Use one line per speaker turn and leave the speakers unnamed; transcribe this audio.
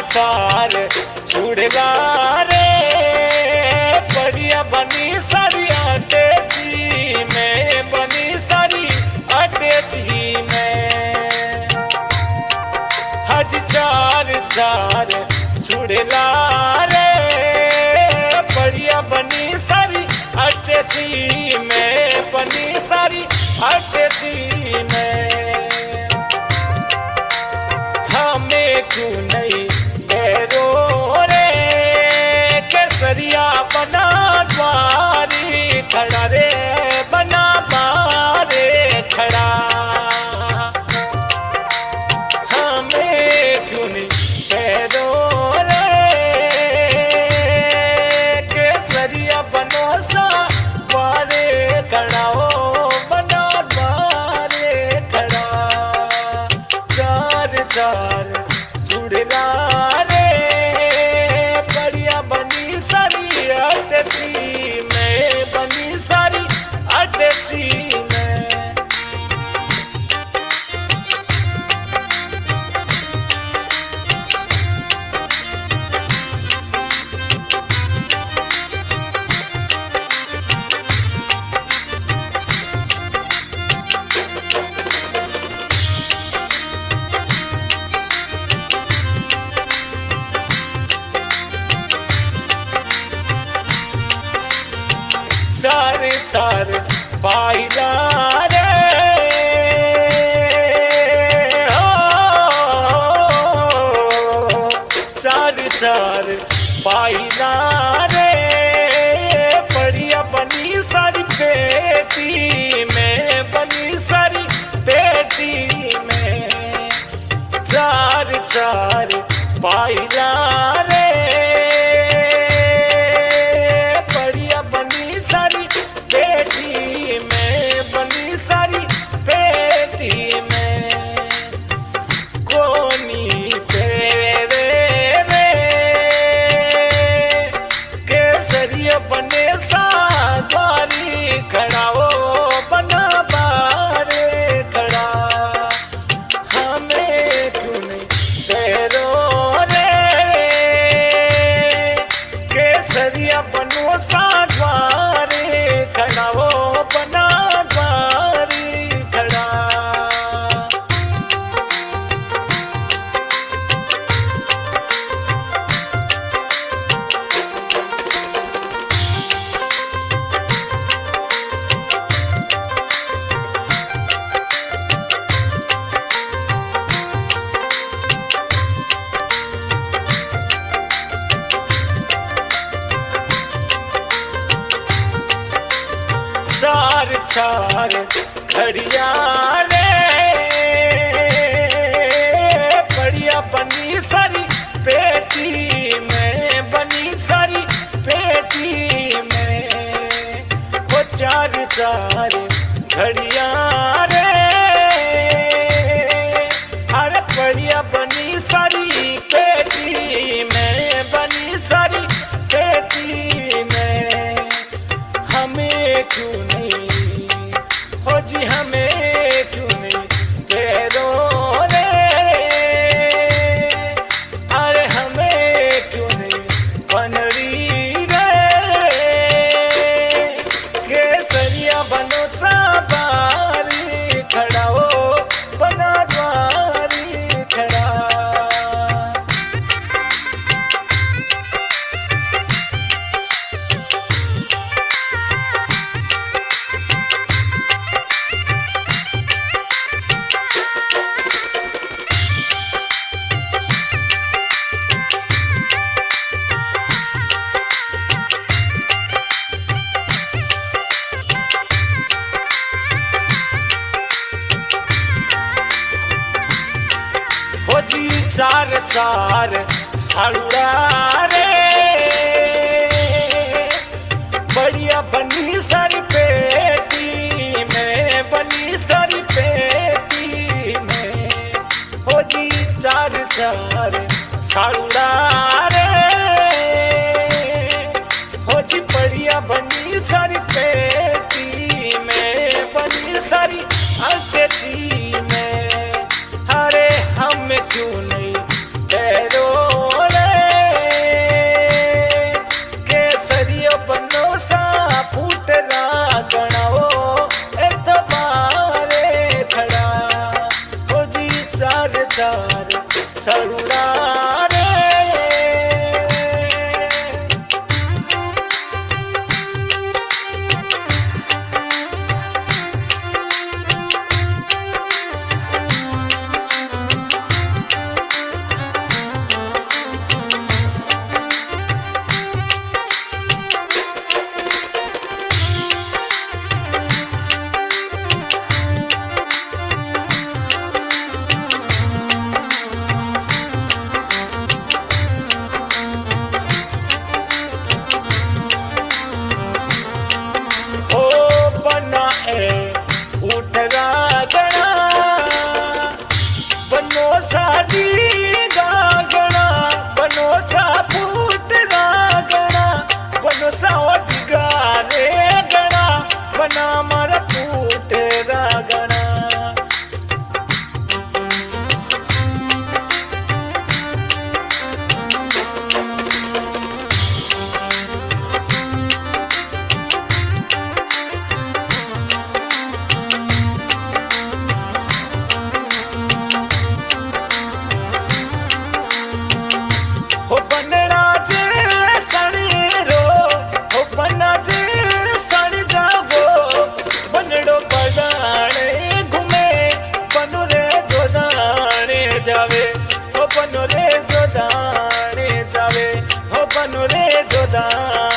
चार छुड़ला रे बढ़िया बनी सारी अटैची में बनी सारी अटैची में हज चार चार छुड़ला रे बढ़िया बनी सारी अटैची में बनी सारी अटैची में हमें क्यों नहीं डेरो रे केसरिया बना द्वारी खड़ा रे बना बारे खड़ा हमें क्यों नहीं डेरो रे केसरिया बनो सा द्वारे खड़ा हो बना द्वारे खड़ा चार चार जुड़ला रे बढ़िया बनी सारी अटैची में बनी सारी अटैची में चार चार पाइला रे चार चार पाइला रे बढ़िया बनी सारी बेटी में बनी सारी बेटी में चार चार पाइला रे बढ़िया बनी सारी बेटी में बनी सारी बेटी में कोनी तेरे रे केसरिया बने सारी खड़ा हो बना बारे खड़ा हमें क्यों नहीं तेरो रे केसरिया बनो सारे खड़ा हो बना द्वारी खड़ा चार चार घड़िया रे बढ़िया बनी सारी बेटी में बनी सारी बेटी में वो चार चार घड़िया रे अरे बढ़िया बनी सारी बेटी में बनी सारी बेटी में हमें क्यों नहीं हो जी हमें क्यों नहीं तेरो रे अरे हमें क्यों नहीं बनरी रे केसरिया बनो सारी खड़ा हो बना द्वारी खड़ा चार चार साड़ुआ रे बढ़िया बनी सारी पेटी में बनी सारी पेटी में हो जी चार चार साड़ुआ रे हो जी बढ़िया बनी सारी पेटी में बनी सारी अटैची में अरे हम क्यों नहीं तेरो चार चार सरुड़ा रे। उठरा गणा बनो साडी गागणा बनो सा पूतरा गणा बनो सा रे गणा बना मारा पूतरा गणा। जावे हो बनो रे जो दाने जावे हो बनो रे जो दाने